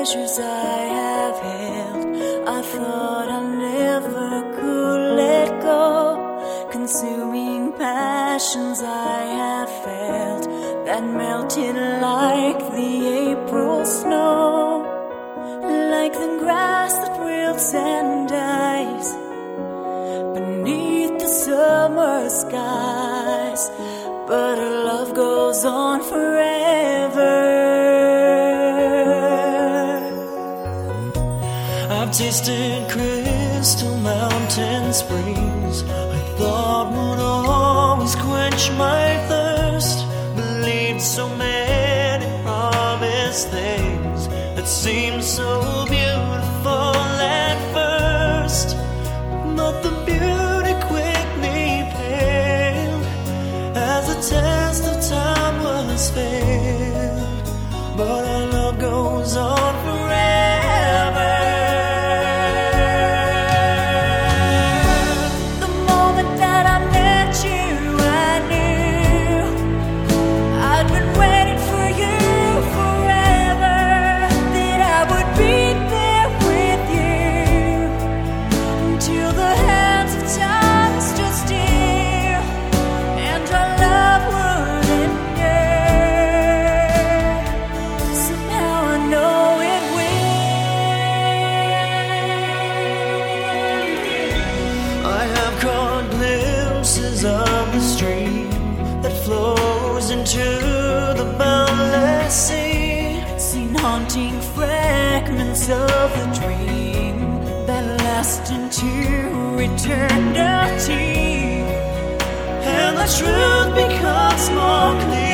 treasures I have held, I thought I never could let go. Consuming passions I have felt that melted like the April snow, like the grass that wilts and dies beneath the summer skies. But our love goes on forever. I've tasted crystal mountain springs I thought would always quench my thirst. Believed so many promised things that seemed so beautiful at first, but the beauty quickly paled as the test of time was failed. But our love goes on forever. The moment that I met you, I knew I'd been waiting for you forever, that I would be there with you until the hands of time stood still and our love would endure. Somehow I know it will. I have caught glimpses of the stream that flows into the boundless sea, Seen haunting fragments of the dream that last into eternity, and the truth becomes more clear.